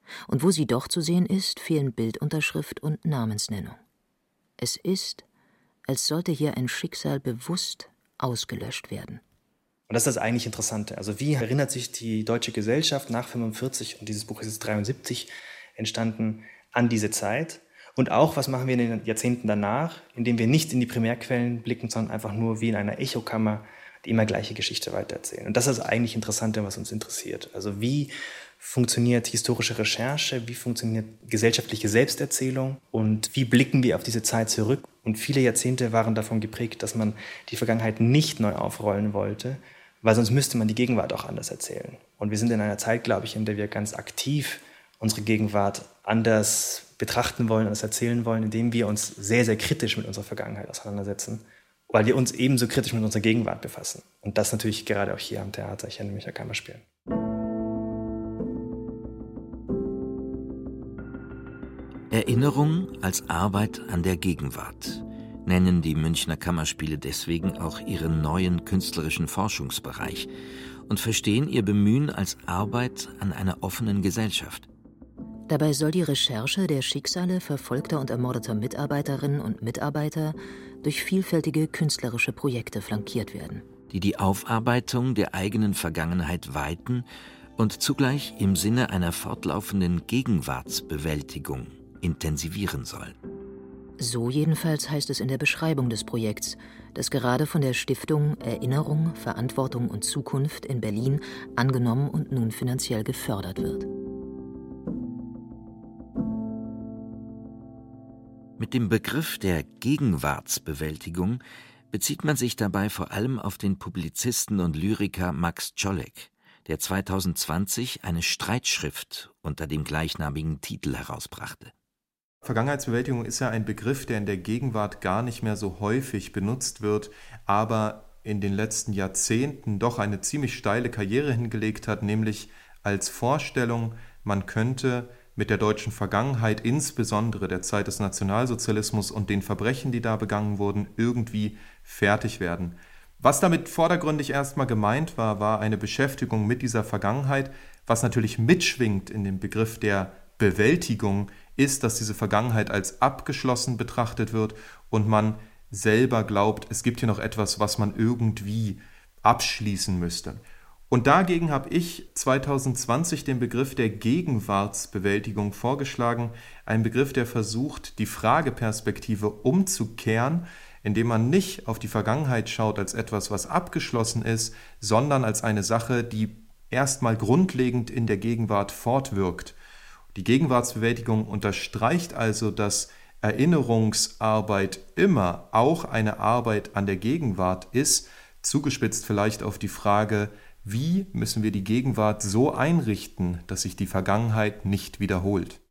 Und wo sie doch zu sehen ist, fehlen Bildunterschrift und Namensnennung. Es ist, als sollte hier ein Schicksal bewusst ausgelöscht werden. Und das ist das eigentlich Interessante. Also wie erinnert sich die deutsche Gesellschaft nach 1945, und dieses Buch ist jetzt 1973 entstanden, an diese Zeit? Und auch, was machen wir in den Jahrzehnten danach, indem wir nicht in die Primärquellen blicken, sondern einfach nur wie in einer Echokammer die immer gleiche Geschichte weitererzählen. Und das ist das eigentlich Interessante, was uns interessiert. Also wie funktioniert historische Recherche, wie funktioniert gesellschaftliche Selbsterzählung und wie blicken wir auf diese Zeit zurück? Und viele Jahrzehnte waren davon geprägt, dass man die Vergangenheit nicht neu aufrollen wollte, weil sonst müsste man die Gegenwart auch anders erzählen. Und wir sind in einer Zeit, glaube ich, in der wir ganz aktiv unsere Gegenwart anders betrachten wollen, anders erzählen wollen, indem wir uns sehr, sehr kritisch mit unserer Vergangenheit auseinandersetzen, weil wir uns ebenso kritisch mit unserer Gegenwart befassen. Und das natürlich gerade auch hier am Theater, hier in den Münchner Kammerspielen. Erinnerung als Arbeit an der Gegenwart nennen die Münchner Kammerspiele deswegen auch ihren neuen künstlerischen Forschungsbereich und verstehen ihr Bemühen als Arbeit an einer offenen Gesellschaft. Dabei soll die Recherche der Schicksale verfolgter und ermordeter Mitarbeiterinnen und Mitarbeiter durch vielfältige künstlerische Projekte flankiert werden, die Aufarbeitung der eigenen Vergangenheit weiten und zugleich im Sinne einer fortlaufenden Gegenwartsbewältigung intensivieren sollen. So jedenfalls heißt es in der Beschreibung des Projekts, das gerade von der Stiftung Erinnerung, Verantwortung und Zukunft in Berlin angenommen und nun finanziell gefördert wird. Mit dem Begriff der Gegenwartsbewältigung bezieht man sich dabei vor allem auf den Publizisten und Lyriker Max Czolek, der 2020 eine Streitschrift unter dem gleichnamigen Titel herausbrachte. Vergangenheitsbewältigung ist ja ein Begriff, der in der Gegenwart gar nicht mehr so häufig benutzt wird, aber in den letzten Jahrzehnten doch eine ziemlich steile Karriere hingelegt hat, nämlich als Vorstellung, man könnte mit der deutschen Vergangenheit, insbesondere der Zeit des Nationalsozialismus und den Verbrechen, die da begangen wurden, irgendwie fertig werden. Was damit vordergründig erstmal gemeint war, war eine Beschäftigung mit dieser Vergangenheit. Was natürlich mitschwingt in dem Begriff der Bewältigung, ist, dass diese Vergangenheit als abgeschlossen betrachtet wird und man selber glaubt, es gibt hier noch etwas, was man irgendwie abschließen müsste. Und dagegen habe ich 2020 den Begriff der Gegenwartsbewältigung vorgeschlagen, ein Begriff, der versucht, die Frageperspektive umzukehren, indem man nicht auf die Vergangenheit schaut als etwas, was abgeschlossen ist, sondern als eine Sache, die erstmal grundlegend in der Gegenwart fortwirkt. Die Gegenwartsbewältigung unterstreicht also, dass Erinnerungsarbeit immer auch eine Arbeit an der Gegenwart ist, zugespitzt vielleicht auf die Frage, wie müssen wir die Gegenwart so einrichten, dass sich die Vergangenheit nicht wiederholt?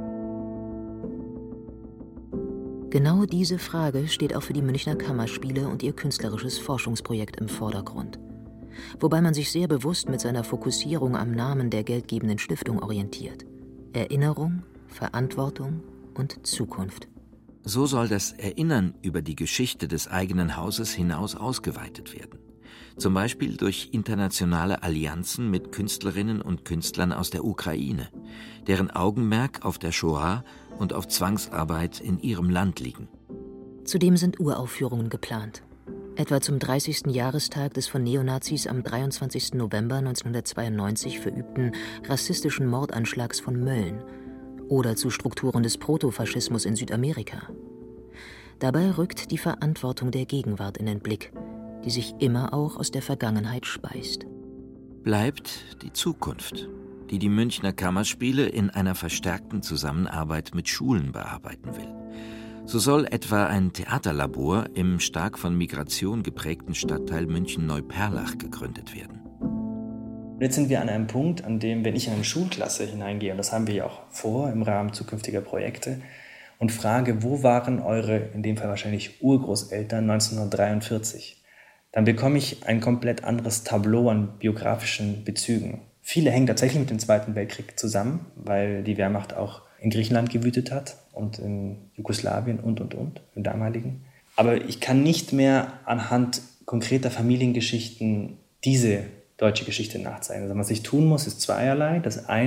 Genau diese Frage steht auch für die Münchner Kammerspiele und ihr künstlerisches Forschungsprojekt im Vordergrund. Wobei man sich sehr bewusst mit seiner Fokussierung am Namen der geldgebenden Stiftung orientiert. Erinnerung, Verantwortung und Zukunft. So soll das Erinnern über die Geschichte des eigenen Hauses hinaus ausgeweitet werden. Zum Beispiel durch internationale Allianzen mit Künstlerinnen und Künstlern aus der Ukraine, deren Augenmerk auf der Shoah und auf Zwangsarbeit in ihrem Land liegen. Zudem sind Uraufführungen geplant. Etwa zum 30. Jahrestag des von Neonazis am 23. November 1992 verübten rassistischen Mordanschlags von Mölln oder zu Strukturen des Protofaschismus in Südamerika. Dabei rückt die Verantwortung der Gegenwart in den Blick, die sich immer auch aus der Vergangenheit speist. Bleibt die Zukunft, die die Münchner Kammerspiele in einer verstärkten Zusammenarbeit mit Schulen bearbeiten will. So soll etwa ein Theaterlabor im stark von Migration geprägten Stadtteil München-Neuperlach gegründet werden. Jetzt sind wir an einem Punkt, an dem, wenn ich in eine Schulklasse hineingehe, und das haben wir ja auch vor im Rahmen zukünftiger Projekte, und frage, wo waren eure, in dem Fall wahrscheinlich Urgroßeltern 1943, dann bekomme ich ein komplett anderes Tableau an biografischen Bezügen. Viele hängen tatsächlich mit dem Zweiten Weltkrieg zusammen, weil die Wehrmacht auch in Griechenland gewütet hat und in Jugoslawien und, im damaligen. Aber ich kann nicht mehr anhand konkreter Familiengeschichten diese deutsche Geschichte nachzeichnen. Also was ich tun muss, ist zweierlei. Das eine,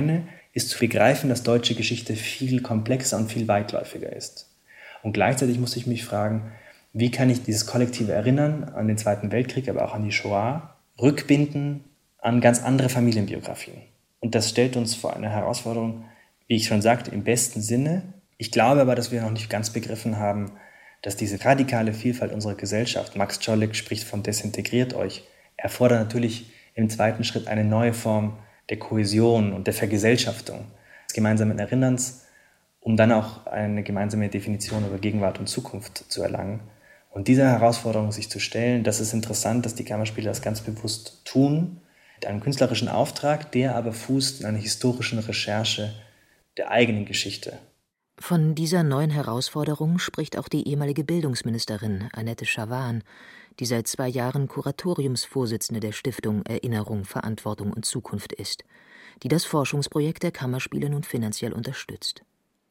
ist zu begreifen, dass deutsche Geschichte viel komplexer und viel weitläufiger ist. Und gleichzeitig musste ich mich fragen, wie kann ich dieses kollektive Erinnern an den Zweiten Weltkrieg, aber auch an die Shoah, rückbinden an ganz andere Familienbiografien. Und das stellt uns vor eine Herausforderung, wie ich schon sagte, im besten Sinne. Ich glaube aber, dass wir noch nicht ganz begriffen haben, dass diese radikale Vielfalt unserer Gesellschaft, Max Czolek spricht von desintegriert euch, erfordert natürlich im zweiten Schritt eine neue Form der Kohäsion und der Vergesellschaftung, des gemeinsamen Erinnerns, um dann auch eine gemeinsame Definition über Gegenwart und Zukunft zu erlangen. Und dieser Herausforderung sich zu stellen, das ist interessant, dass die Kammerspiele das ganz bewusst tun, mit einem künstlerischen Auftrag, der aber fußt in einer historischen Recherche der eigenen Geschichte. Von dieser neuen Herausforderung spricht auch die ehemalige Bildungsministerin Annette Schavan, die seit 2 Jahren Kuratoriumsvorsitzende der Stiftung Erinnerung, Verantwortung und Zukunft ist, die das Forschungsprojekt der Kammerspiele nun finanziell unterstützt.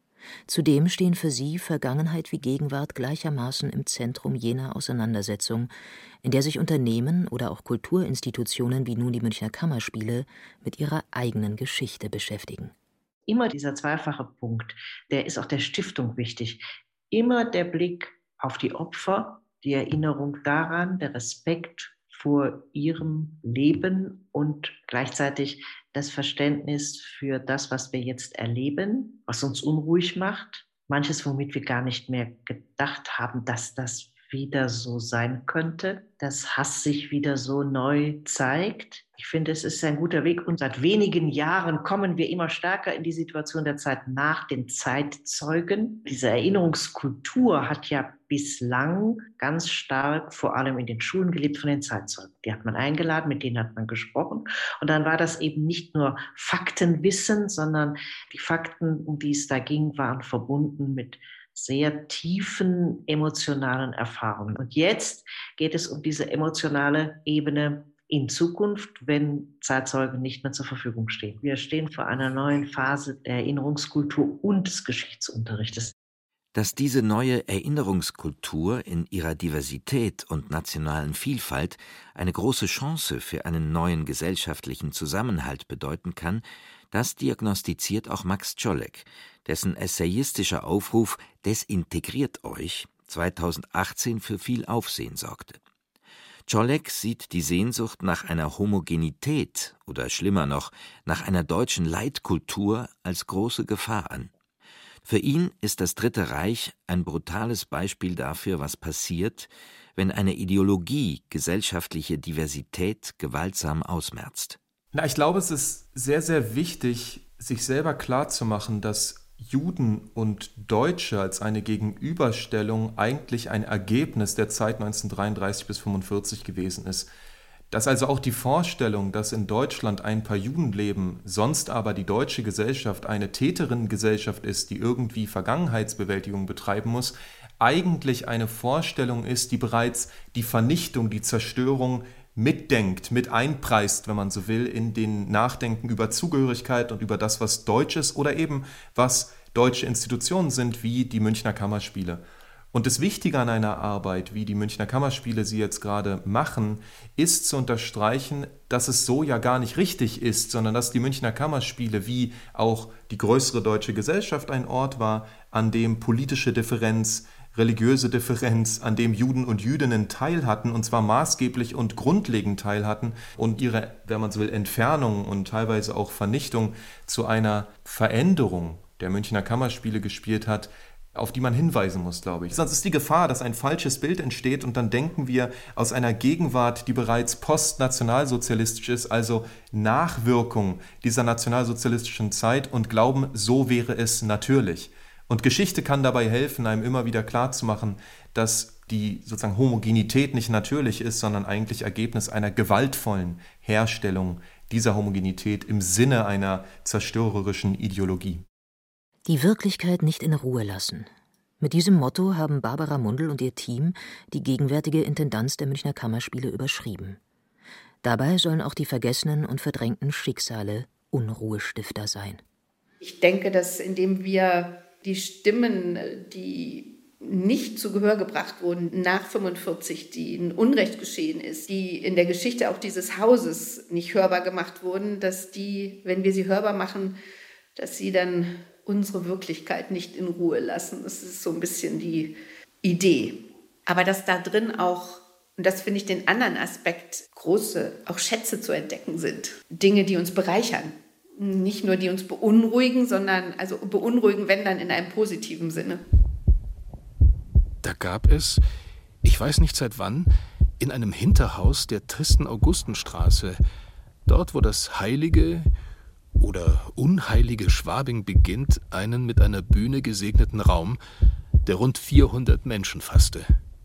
Zudem stehen für sie Vergangenheit wie Gegenwart gleichermaßen im Zentrum jener Auseinandersetzung, in der sich Unternehmen oder auch Kulturinstitutionen wie nun die Münchner Kammerspiele mit ihrer eigenen Geschichte beschäftigen. Immer dieser zweifache Punkt, der ist auch der Stiftung wichtig. Immer der Blick auf die Opfer, die Erinnerung daran, der Respekt vor ihrem Leben und gleichzeitig das Verständnis für das, was wir jetzt erleben, was uns unruhig macht. Manches, womit wir gar nicht mehr gedacht haben, dass das wieder so sein könnte, dass Hass sich wieder so neu zeigt. Ich finde, es ist ein guter Weg und seit wenigen Jahren kommen wir immer stärker in die Situation der Zeit nach den Zeitzeugen. Diese Erinnerungskultur hat ja bislang ganz stark vor allem in den Schulen gelebt von den Zeitzeugen. Die hat man eingeladen, mit denen hat man gesprochen und dann war das eben nicht nur Faktenwissen, sondern die Fakten, um die es da ging, waren verbunden mit sehr tiefen emotionalen Erfahrungen. Und jetzt geht es um diese emotionale Ebene in Zukunft, wenn Zeitzeugen nicht mehr zur Verfügung stehen. Wir stehen vor einer neuen Phase der Erinnerungskultur und des Geschichtsunterrichtes. Dass diese neue Erinnerungskultur in ihrer Diversität und nationalen Vielfalt eine große Chance für einen neuen gesellschaftlichen Zusammenhalt bedeuten kann, das diagnostiziert auch Max Czolek, dessen essayistischer Aufruf »Desintegriert euch« 2018 für viel Aufsehen sorgte. Czolek sieht die Sehnsucht nach einer Homogenität oder schlimmer noch, nach einer deutschen Leitkultur als große Gefahr an. Für ihn ist das Dritte Reich ein brutales Beispiel dafür, was passiert, wenn eine Ideologie gesellschaftliche Diversität gewaltsam ausmerzt. Ich glaube, es ist sehr, sehr wichtig, sich selber klarzumachen, dass Juden und Deutsche als eine Gegenüberstellung eigentlich ein Ergebnis der Zeit 1933 bis 1945 gewesen ist. Dass also auch die Vorstellung, dass in Deutschland ein paar Juden leben, sonst aber die deutsche Gesellschaft eine Täterinnengesellschaft ist, die irgendwie Vergangenheitsbewältigung betreiben muss, eigentlich eine Vorstellung ist, die bereits die Vernichtung, die Zerstörung mitdenkt, mit einpreist, wenn man so will, in den Nachdenken über Zugehörigkeit und über das, was Deutsch ist oder eben was deutsche Institutionen sind, wie die Münchner Kammerspiele. Und das Wichtige an einer Arbeit, wie die Münchner Kammerspiele sie jetzt gerade machen, ist zu unterstreichen, dass es so ja gar nicht richtig ist, sondern dass die Münchner Kammerspiele wie auch die größere deutsche Gesellschaft ein Ort war, an dem politische Differenz, religiöse Differenz, an dem Juden und Jüdinnen teil hatten, und zwar maßgeblich und grundlegend teil hatten und ihre, wenn man so will, Entfernung und teilweise auch Vernichtung zu einer Veränderung der Münchner Kammerspiele gespielt hat, auf die man hinweisen muss, glaube ich. Sonst ist die Gefahr, dass ein falsches Bild entsteht und dann denken wir aus einer Gegenwart, die bereits postnationalsozialistisch ist, also Nachwirkung dieser nationalsozialistischen Zeit und glauben, so wäre es natürlich. Und Geschichte kann dabei helfen, einem immer wieder klarzumachen, dass die sozusagen Homogenität nicht natürlich ist, sondern eigentlich Ergebnis einer gewaltvollen Herstellung dieser Homogenität im Sinne einer zerstörerischen Ideologie. Die Wirklichkeit nicht in Ruhe lassen. Mit diesem Motto haben Barbara Mundl und ihr Team die gegenwärtige Intendanz der Münchner Kammerspiele überschrieben. Dabei sollen auch die vergessenen und verdrängten Schicksale Unruhestifter sein. Ich denke, dass indem wir die Stimmen, die nicht zu Gehör gebracht wurden nach 1945, die ein Unrecht geschehen ist, die in der Geschichte auch dieses Hauses nicht hörbar gemacht wurden, dass die, wenn wir sie hörbar machen, dass sie dann unsere Wirklichkeit nicht in Ruhe lassen. Das ist so ein bisschen die Idee. Aber dass da drin auch, und das finde ich den anderen Aspekt, große, auch Schätze zu entdecken sind. Dinge, die uns bereichern. Nicht nur die uns beunruhigen, sondern also beunruhigen, wenn dann in einem positiven Sinne. Da gab es, ich weiß nicht seit wann, in einem Hinterhaus der tristen Augustenstraße, dort wo das heilige oder unheilige Schwabing beginnt, einen mit einer Bühne gesegneten Raum, der rund 400 Menschen fasste.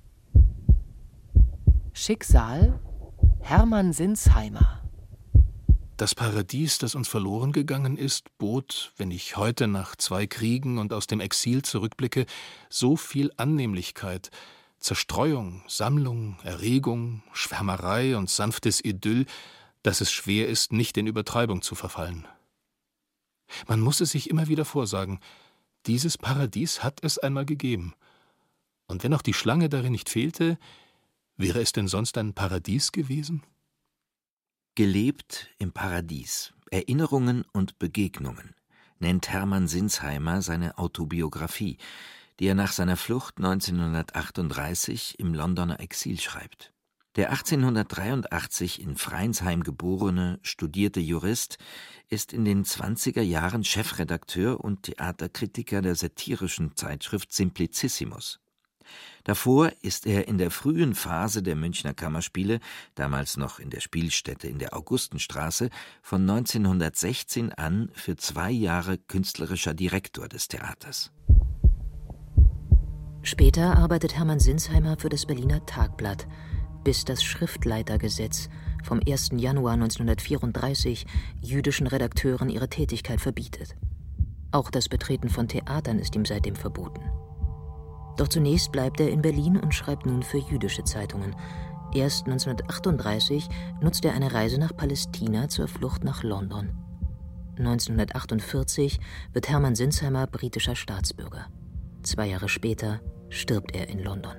Schicksal Hermann Sinsheimer. Das Paradies, das uns verloren gegangen ist, bot, wenn ich heute nach 2 Kriegen und aus dem Exil zurückblicke, so viel Annehmlichkeit, Zerstreuung, Sammlung, Erregung, Schwärmerei und sanftes Idyll, dass es schwer ist, nicht in Übertreibung zu verfallen. Man muss es sich immer wieder vorsagen, dieses Paradies hat es einmal gegeben. Und wenn auch die Schlange darin nicht fehlte, wäre es denn sonst ein Paradies gewesen? Gelebt im Paradies, Erinnerungen und Begegnungen, nennt Hermann Sinsheimer seine Autobiografie, die er nach seiner Flucht 1938 im Londoner Exil schreibt. Der 1883 in Freinsheim geborene, studierte Jurist ist in den 20er Jahren Chefredakteur und Theaterkritiker der satirischen Zeitschrift Simplicissimus. Davor ist er in der frühen Phase der Münchner Kammerspiele, damals noch in der Spielstätte in der Augustenstraße, von 1916 an für 2 Jahre künstlerischer Direktor des Theaters. Später arbeitet Hermann Sinsheimer für das Berliner Tagblatt, bis das Schriftleitergesetz vom 1. Januar 1934 jüdischen Redakteuren ihre Tätigkeit verbietet. Auch das Betreten von Theatern ist ihm seitdem verboten. Doch zunächst bleibt er in Berlin und schreibt nun für jüdische Zeitungen. Erst 1938 nutzt er eine Reise nach Palästina zur Flucht nach London. 1948 wird Hermann Sinsheimer britischer Staatsbürger. 2 Jahre später stirbt er in London.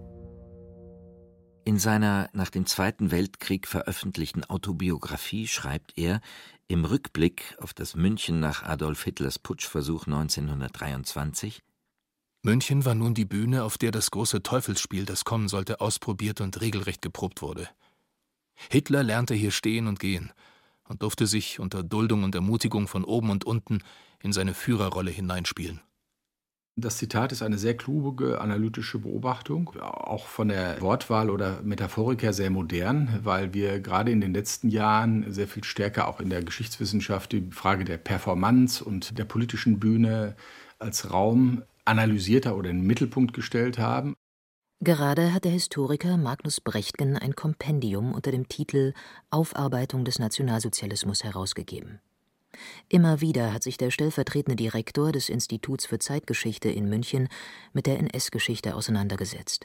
In seiner nach dem Zweiten Weltkrieg veröffentlichten Autobiografie schreibt er, im Rückblick auf das München nach Adolf Hitlers Putschversuch 1923: München war nun die Bühne, auf der das große Teufelsspiel, das kommen sollte, ausprobiert und regelrecht geprobt wurde. Hitler lernte hier stehen und gehen und durfte sich unter Duldung und Ermutigung von oben und unten in seine Führerrolle hineinspielen. Das Zitat ist eine sehr kluge, analytische Beobachtung, auch von der Wortwahl oder Metaphorik her sehr modern, weil wir gerade in den letzten Jahren sehr viel stärker auch in der Geschichtswissenschaft die Frage der Performance und der politischen Bühne als Raum analysierter oder in den Mittelpunkt gestellt haben. Gerade hat der Historiker Magnus Brechtgen ein Kompendium unter dem Titel »Aufarbeitung des Nationalsozialismus« herausgegeben. Immer wieder hat sich der stellvertretende Direktor des Instituts für Zeitgeschichte in München mit der NS-Geschichte auseinandergesetzt.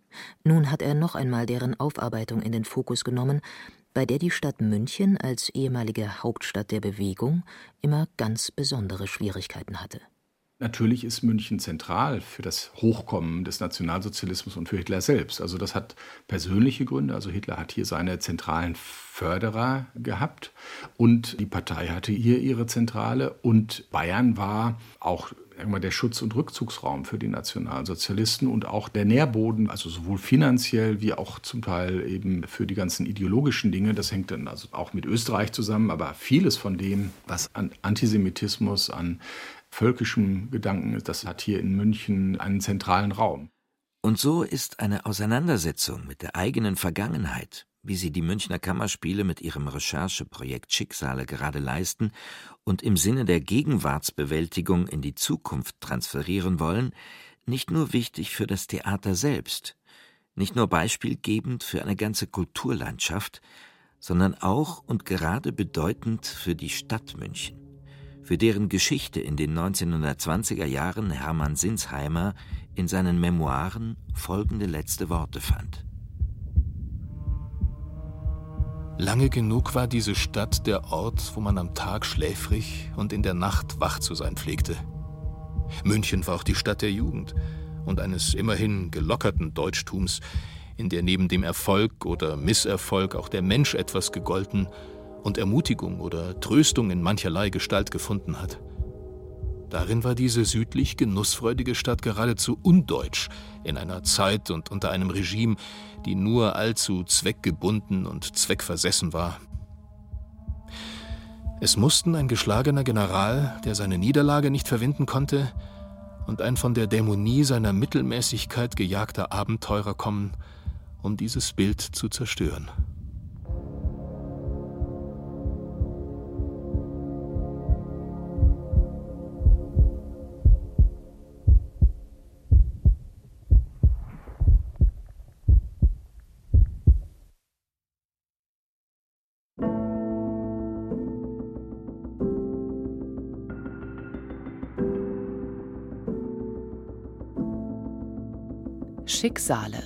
Nun hat er noch einmal deren Aufarbeitung in den Fokus genommen, bei der die Stadt München als ehemalige Hauptstadt der Bewegung immer ganz besondere Schwierigkeiten hatte. Natürlich ist München zentral für das Hochkommen des Nationalsozialismus und für Hitler selbst. Also das hat persönliche Gründe. Also Hitler hat hier seine zentralen Förderer gehabt und die Partei hatte hier ihre Zentrale. Und Bayern war auch irgendwann der Schutz- und Rückzugsraum für die Nationalsozialisten und auch der Nährboden, also sowohl finanziell wie auch zum Teil eben für die ganzen ideologischen Dinge. Das hängt dann also auch mit Österreich zusammen, aber vieles von dem, was an Antisemitismus, an völkischem Gedanken ist, das hat hier in München einen zentralen Raum. Und so ist eine Auseinandersetzung mit der eigenen Vergangenheit, wie sie die Münchner Kammerspiele mit ihrem Rechercheprojekt Schicksale gerade leisten und im Sinne der Gegenwartsbewältigung in die Zukunft transferieren wollen, nicht nur wichtig für das Theater selbst, nicht nur beispielgebend für eine ganze Kulturlandschaft, sondern auch und gerade bedeutend für die Stadt München, für deren Geschichte in den 1920er Jahren Hermann Sinsheimer in seinen Memoiren folgende letzte Worte fand. Lange genug war diese Stadt der Ort, wo man am Tag schläfrig und in der Nacht wach zu sein pflegte. München war auch die Stadt der Jugend und eines immerhin gelockerten Deutschtums, in der neben dem Erfolg oder Misserfolg auch der Mensch etwas gegolten und Ermutigung oder Tröstung in mancherlei Gestalt gefunden hat. Darin war diese südlich genussfreudige Stadt geradezu undeutsch, in einer Zeit und unter einem Regime, die nur allzu zweckgebunden und zweckversessen war. Es mussten ein geschlagener General, der seine Niederlage nicht verwinden konnte, und ein von der Dämonie seiner Mittelmäßigkeit gejagter Abenteurer kommen, um dieses Bild zu zerstören. Schicksale.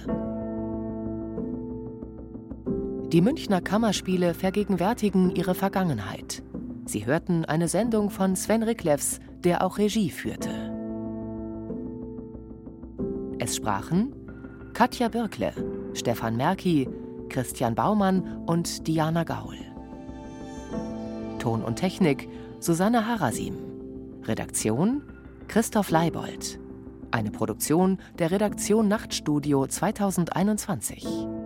Die Münchner Kammerspiele vergegenwärtigen ihre Vergangenheit. Sie hörten eine Sendung von Sven Riklefs, der auch Regie führte. Es sprachen Katja Birkle, Stefan Merki, Christian Baumann und Diana Gaul. Ton und Technik Susanne Harasim. Redaktion Christoph Leibold. Eine Produktion der Redaktion Nachtstudio 2021.